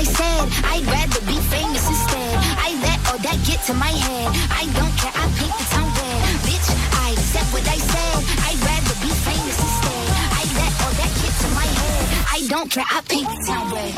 I said. I'd rather be famous instead. I let all that get to my head. I don't care, I paint the town red. Bitch, I said what I said. I'd rather be famous instead. I let all that get to my head. I don't care, I paint the town red.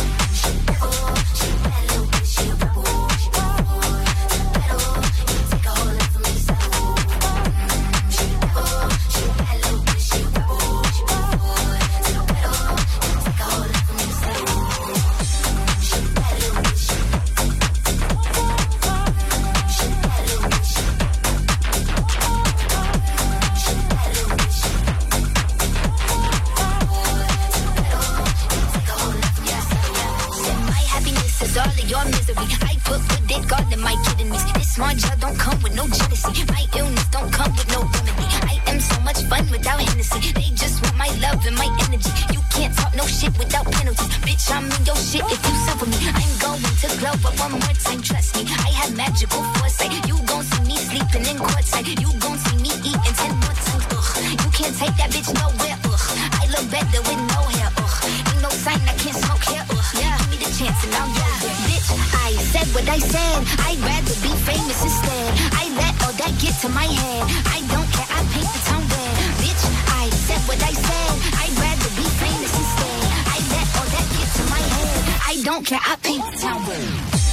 Smart gel don't come with no jealousy. My illness don't come with no remedy. I am so much fun without Hennessy. They just want my love and my energy. You can't talk no shit without penalties. Bitch, I'm in your shit if you suffer me. I'm going to glow up one more time, trust me. I have magical foresight. You gon' see me sleeping in courtside. You gon' see me eating 10 more times. Ugh, you can't take that bitch nowhere. Ugh, I look better with no hair. Ugh, ain't no sign I can't smoke here. Ugh, yeah, give me the chance and I'll get it. Bitch, I said what I said. I'd rather be famous instead. I let all that get to my head. I don't care, I paint the town red. Bitch, I said what I said. I'd rather be famous instead. I let all that get to my head. I don't care, I paint the town red.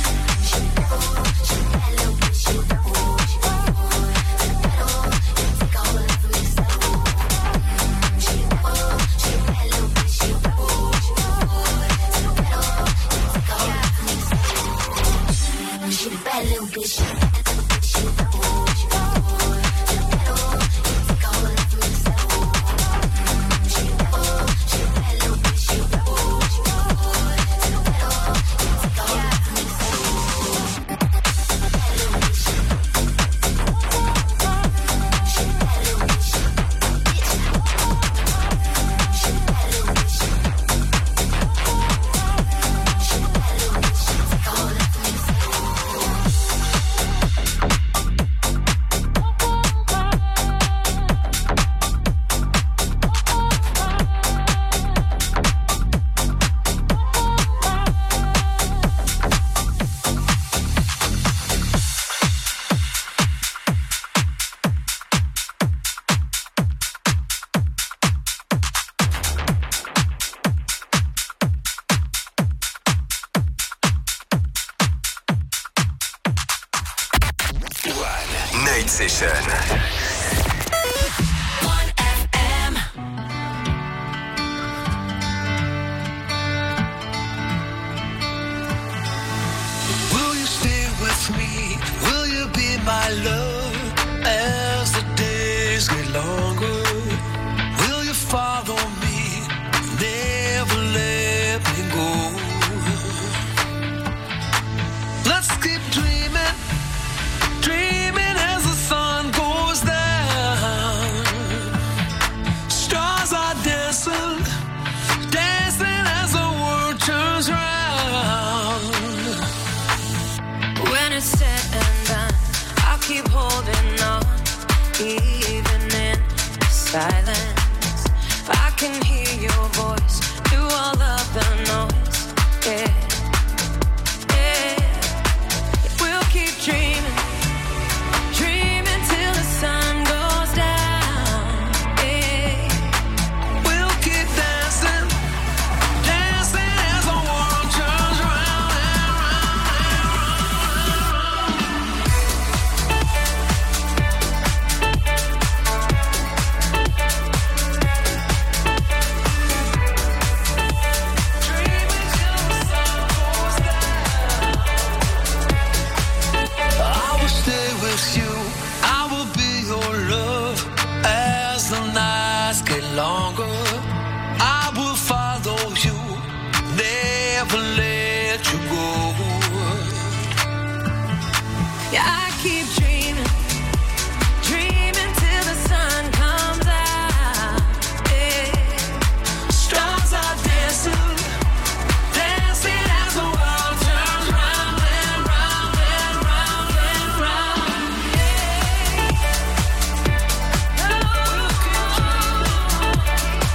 Bad little bitch. Night Session. My love, as the days get longer, will you follow me, never let me go? Let's keep dreaming, dreaming as the sun goes down. Stars are dancing, dancing as the world turns round. When it's said and done, keep holding on, even in silence. If I can hear your voice through all of the noise, yeah, yeah. We'll keep dreaming, dreaming till the sun goes down, yeah. We'll keep dancing, dancing as the world turns round and round and round. Longer, I will follow you, never let you go. Yeah, I keep dreaming, dreaming till the sun comes out. Yeah. Stars are dancing, dancing as the world turns round and round and round and round. Yeah. Oh, we'll keep dreaming.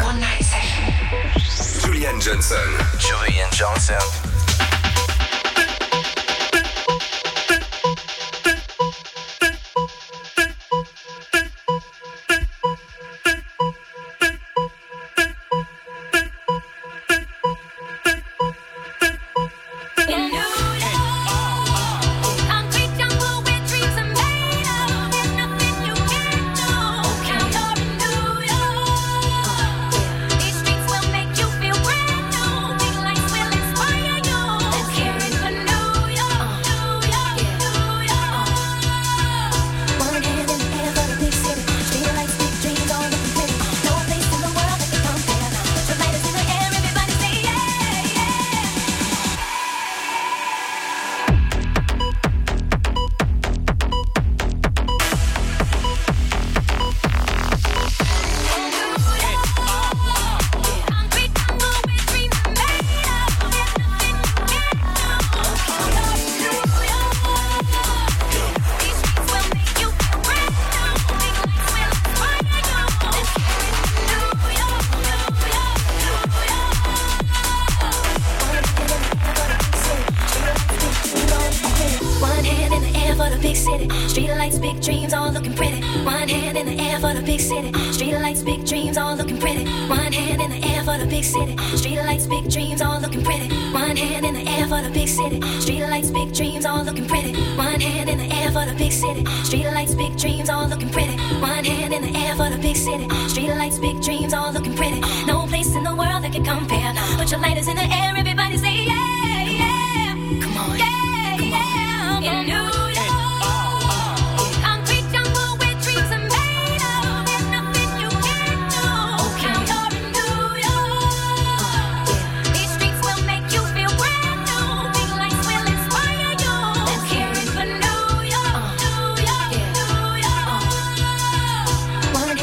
Night Session. Julian Johnson.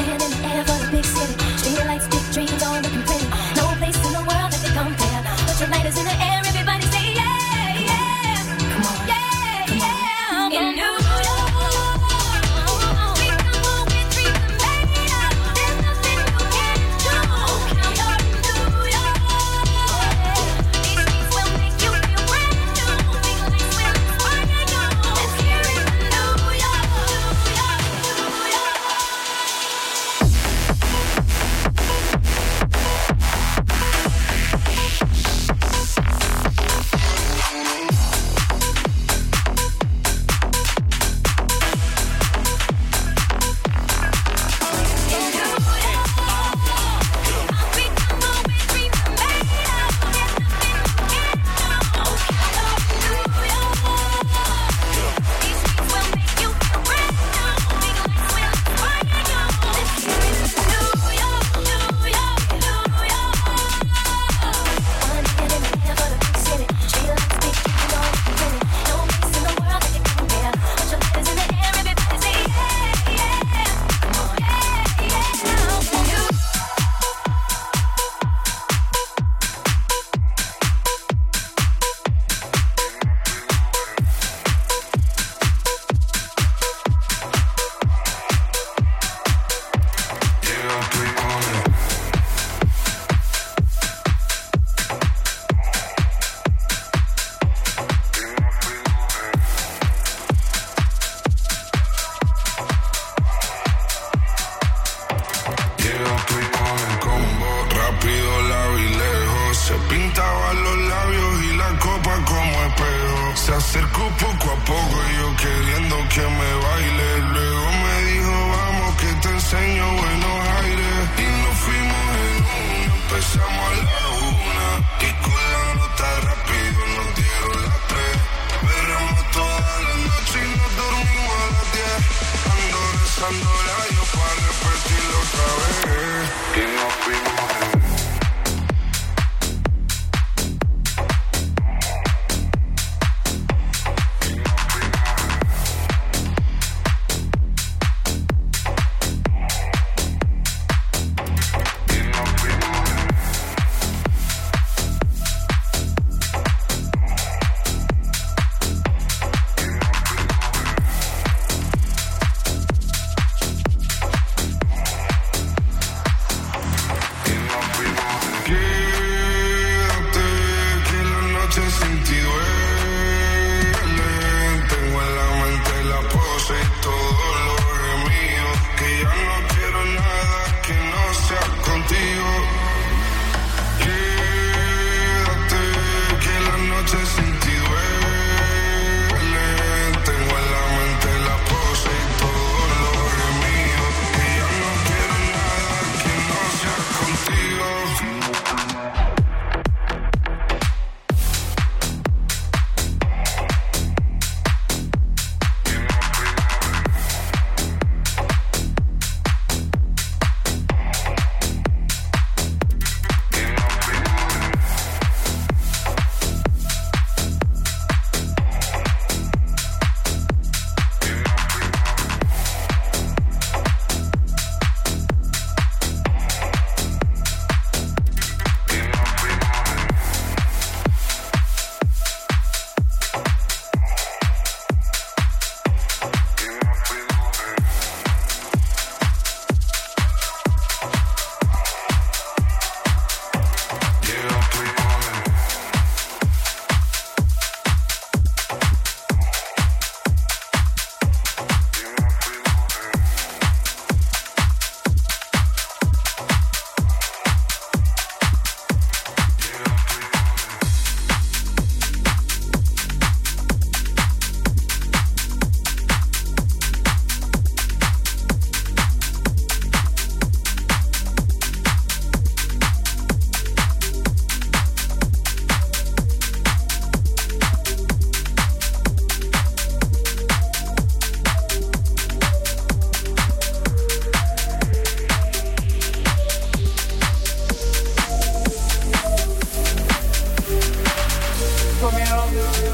Put your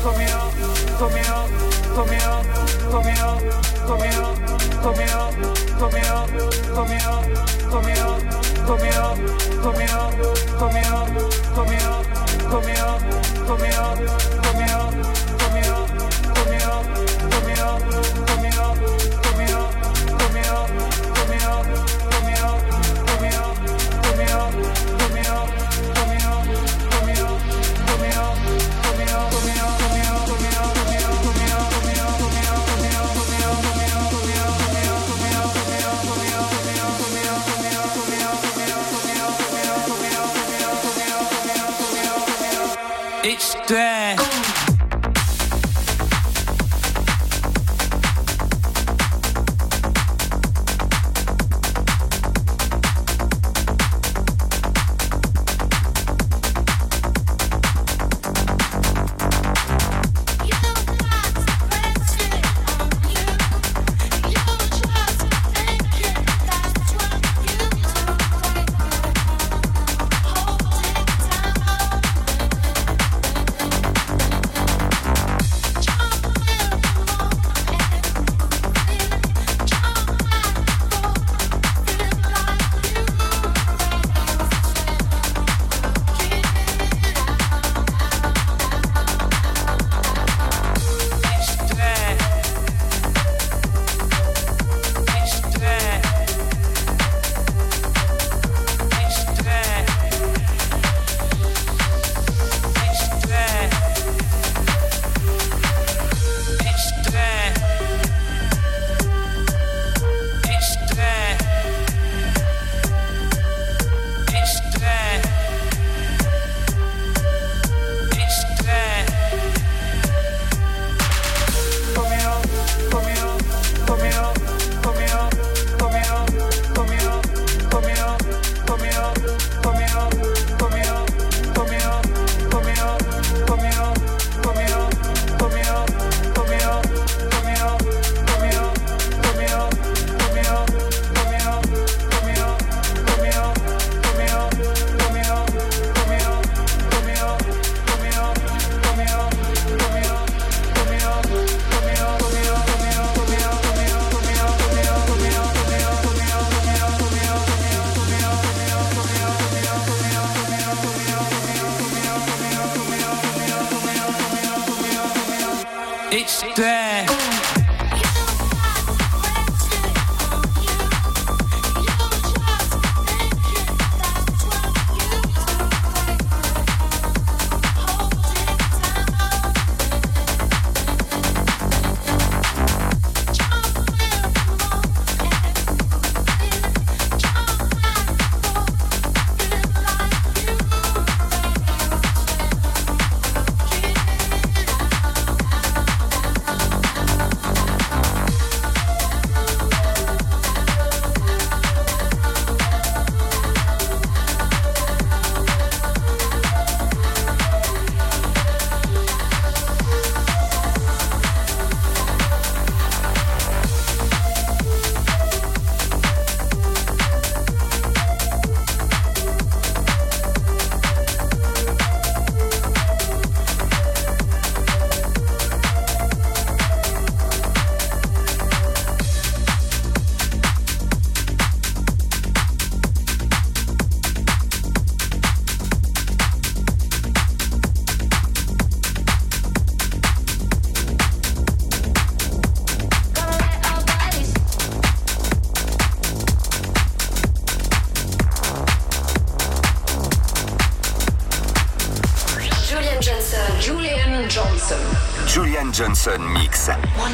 Julian Johnson Mix. One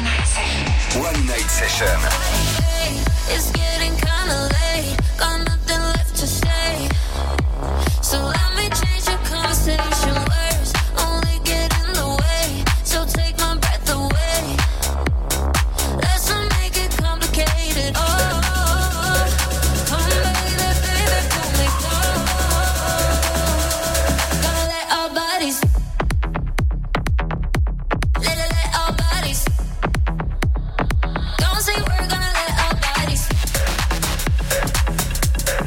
Night Session. It's getting kinda late, got nothing left to say. So let me change the conversation. Words only get in the way, so take my breath away. Let's not make it complicated. Oh, come baby, baby, pull me close. Gonna let our bodies. Let our bodies. Don't say we're gonna let our bodies.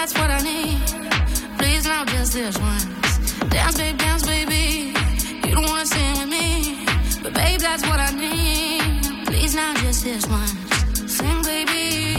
that's what I need. Please now just this once. Dance, baby. You don't wanna sing with me, but babe, that's what I need. Please now just this once. Sing, baby.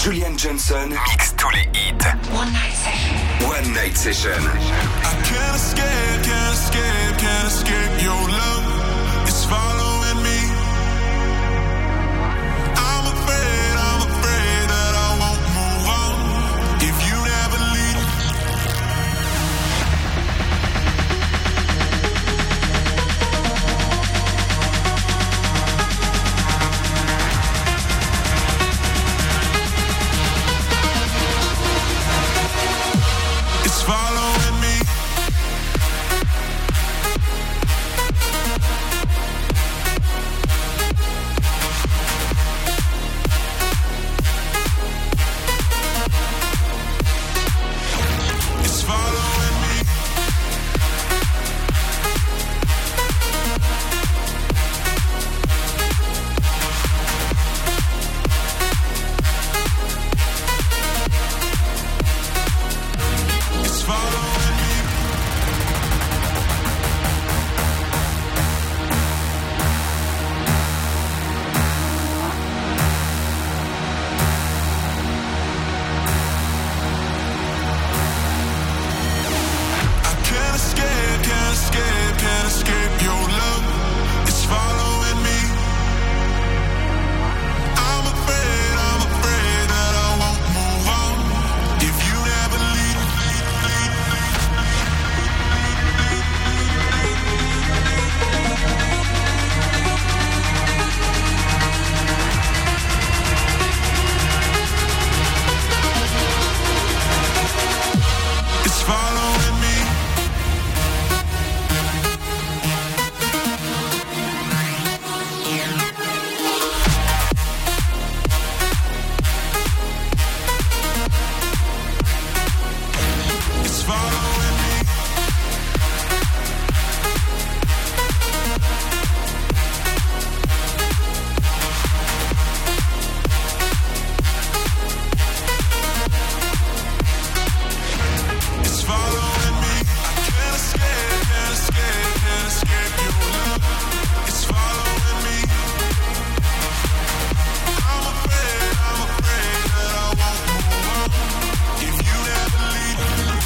Julian Johnson mixe tous les hits. One Night Session. I can't escape your love. It's following me. I'm afraid that I won't move on if you never leave. It's following me. It's following me. It's following me. I can't escape your love. It's following me. I'm afraid that I won't move on if you never leave. It's following me. It's following me. It's following me. I can't escape your love. It's following me. I'm afraid that I won't move on if you never leave.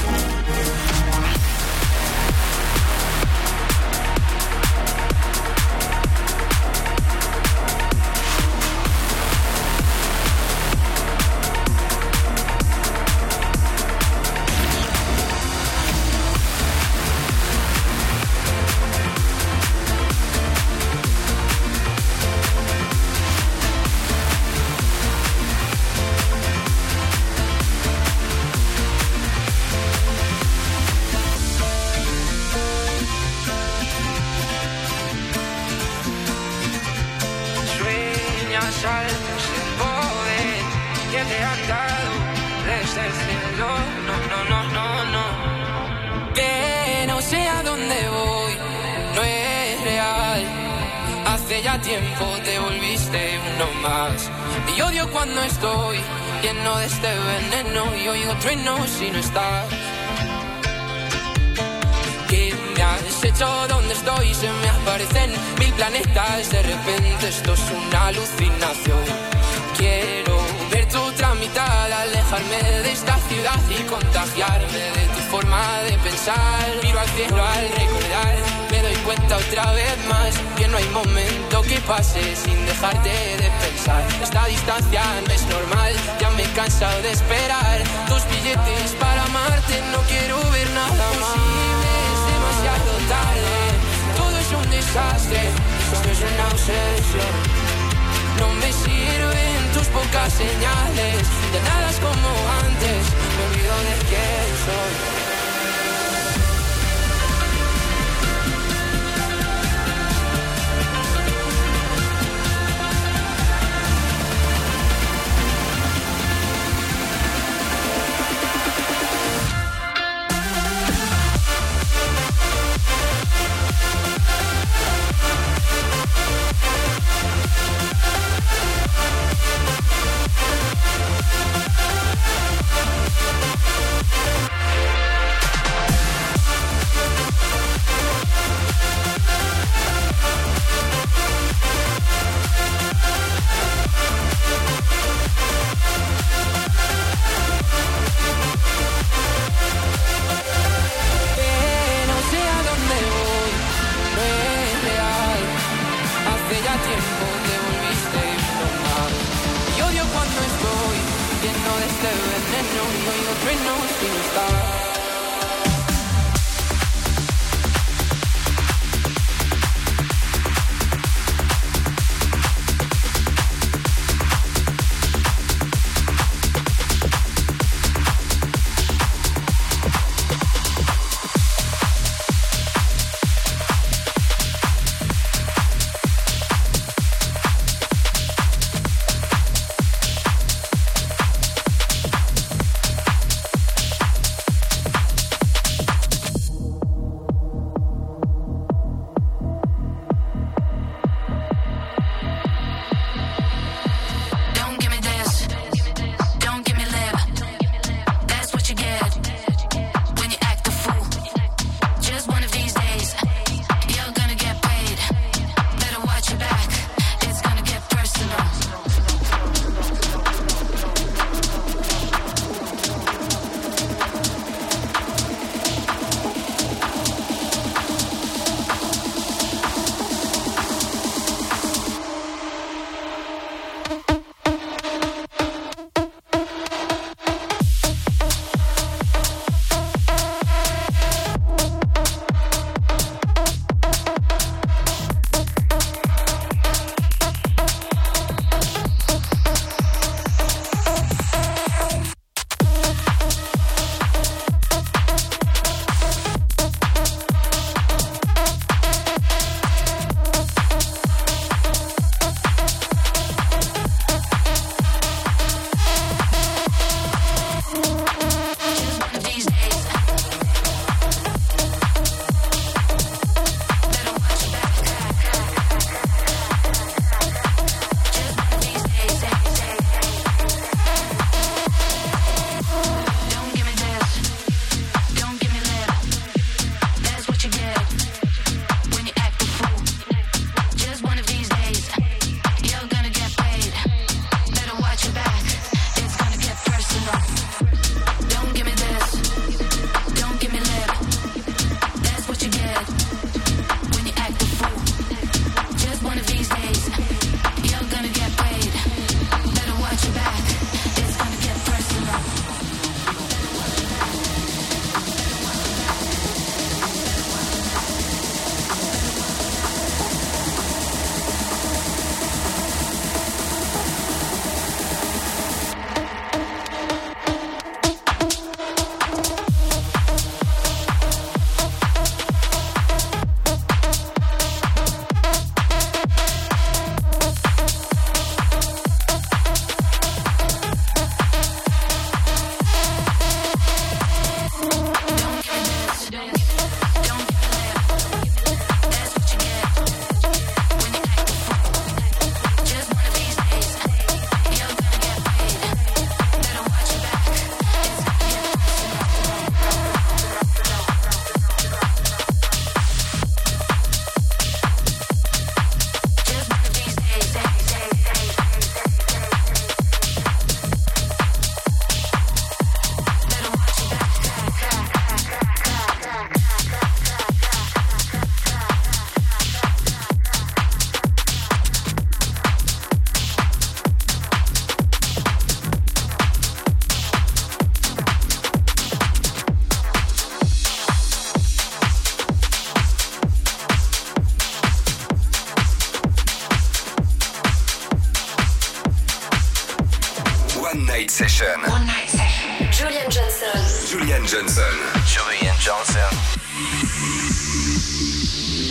Sueñas altos el poder que te han dado desde el cielo. No. Que no sé a dónde voy, no es real. Hace ya tiempo te volviste uno más. Y odio cuando estoy lleno de este veneno y oigo truenos si no estás. ¿Qué me has hecho? ¿Dónde estoy? Se me aparecen 1000 planetas. De repente esto es una alucinación. Quiero ver tu tramitada, alejarme de esta ciudad y contagiarme de tu forma de pensar. Miro al cielo al recordar, me doy cuenta otra vez más que no hay momento que pase sin dejarte de pensar. Esta distancia no es normal, ya me he cansado de esperar tus billetes para amarte, no quiero ver nada más. Es demasiado tarde, todo es un desastre, esto es una obsesión. No me sirven tus pocas señales, ya nada es como antes, me olvido de quién soy.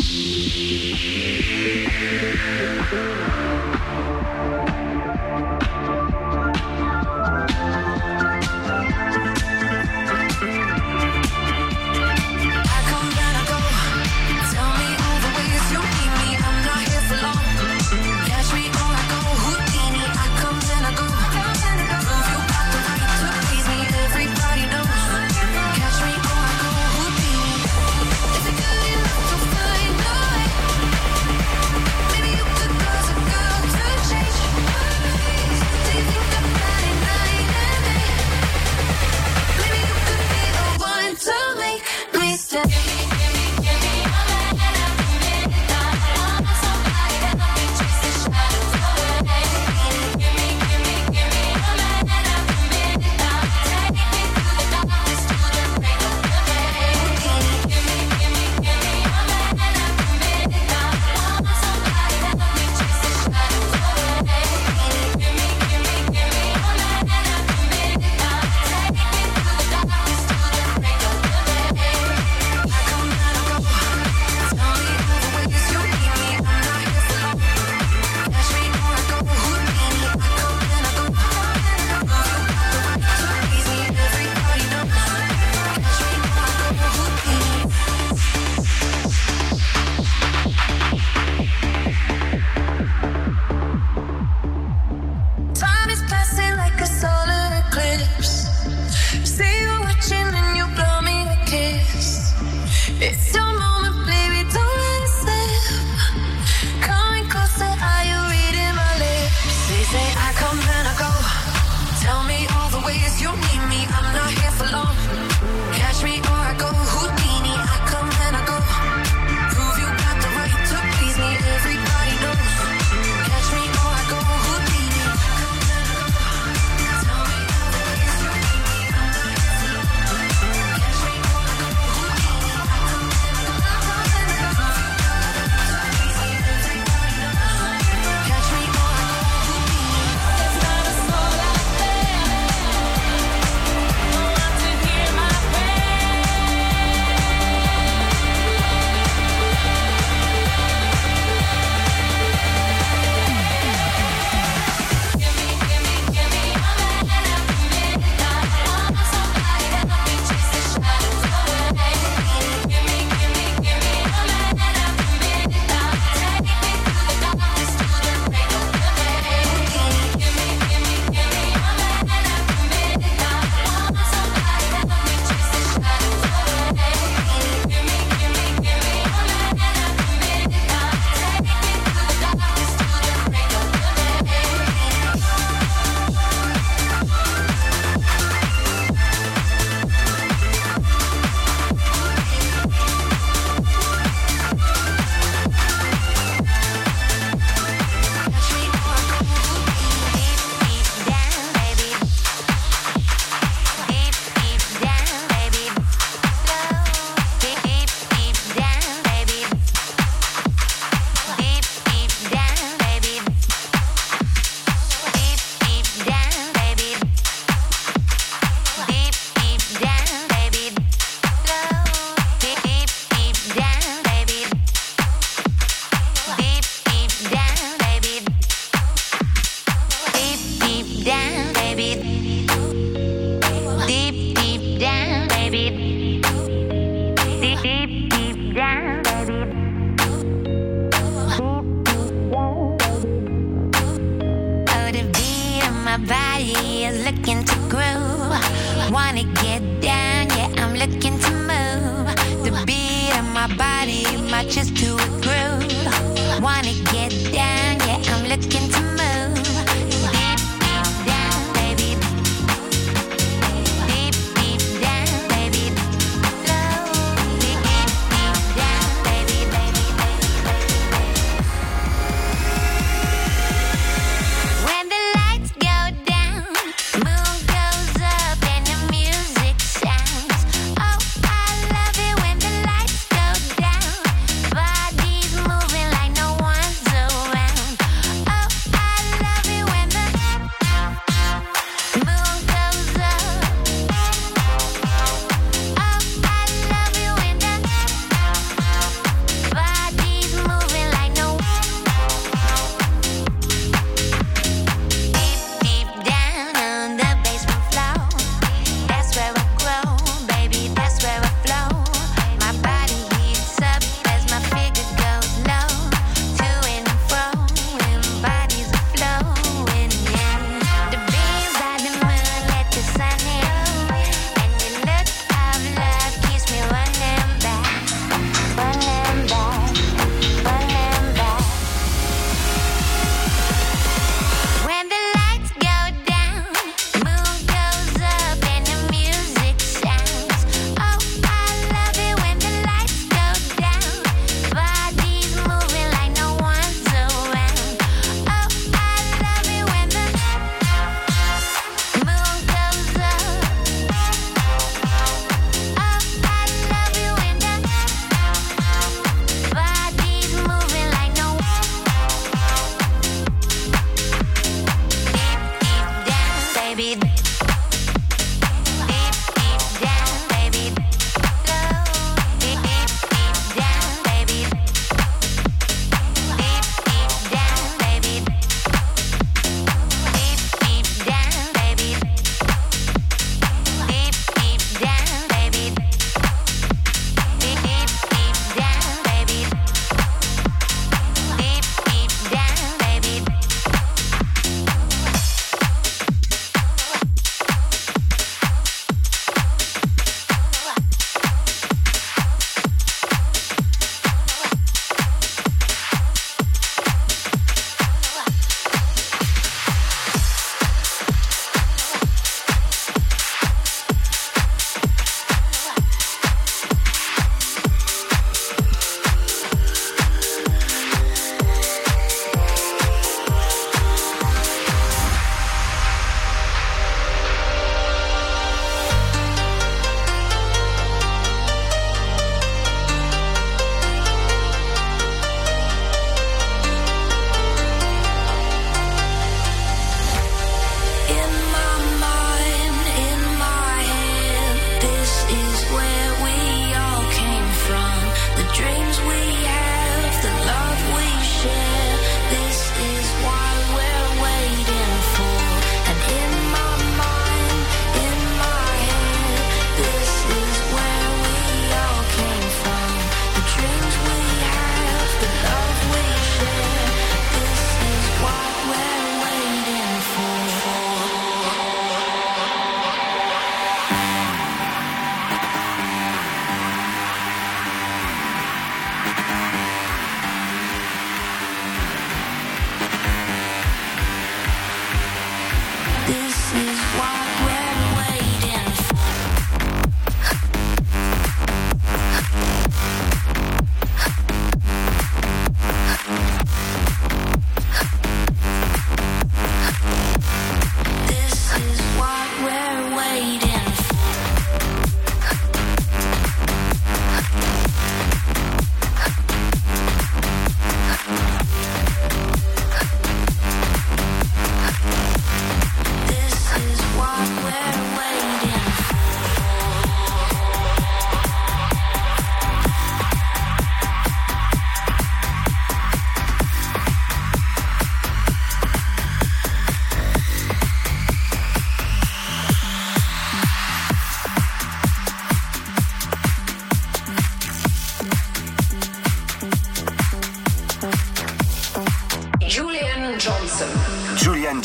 Body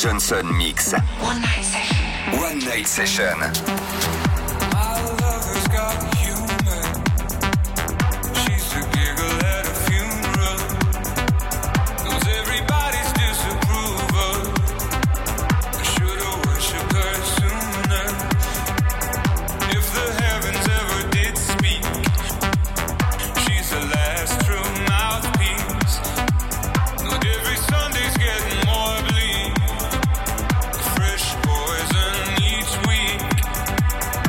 Johnson Mix. One Night Session. Fresh poison each week.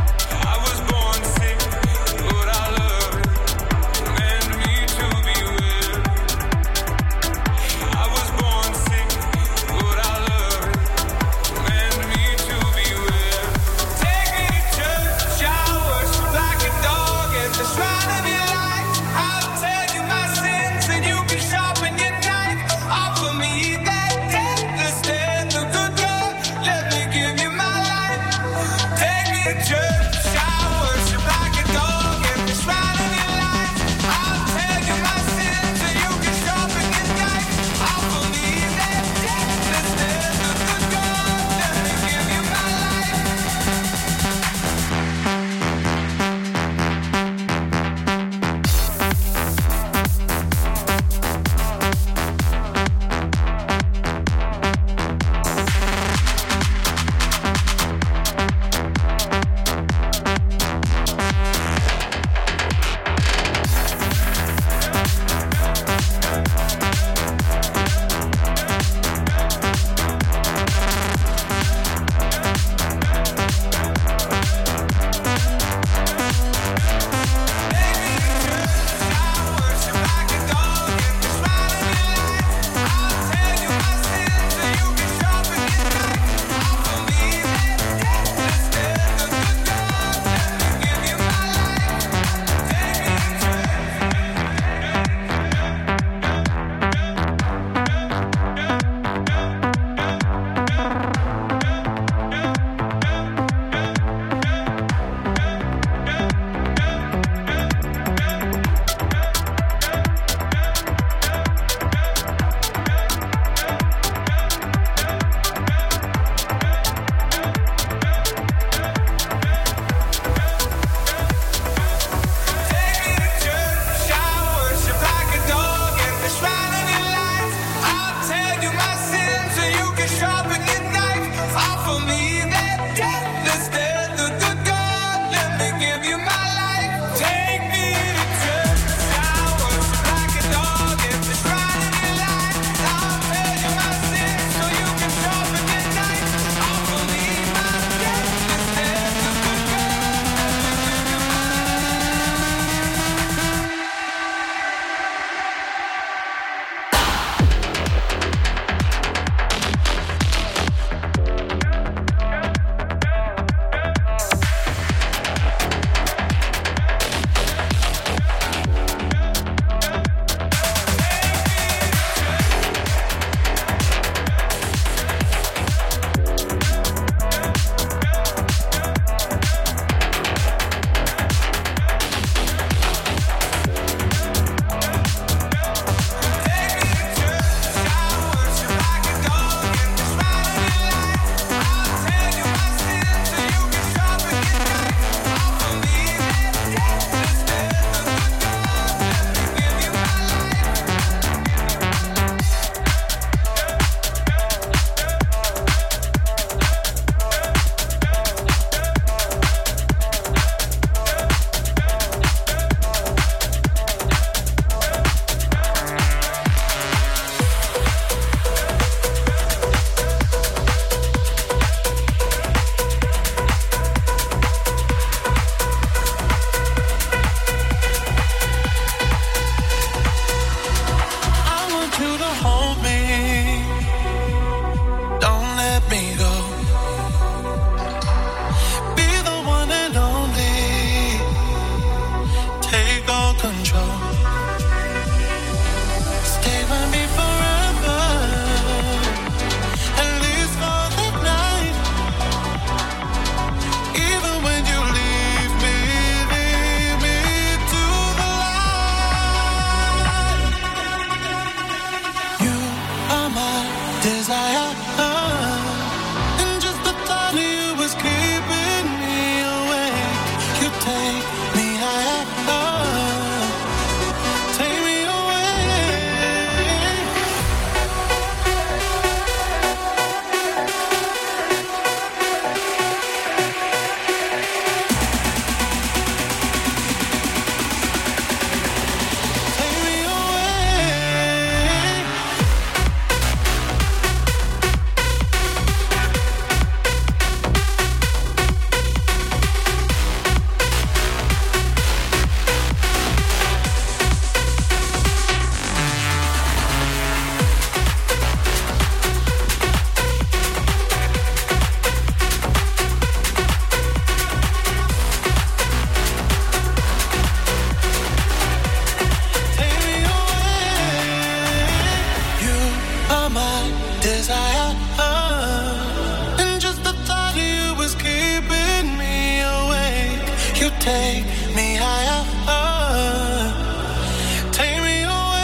take.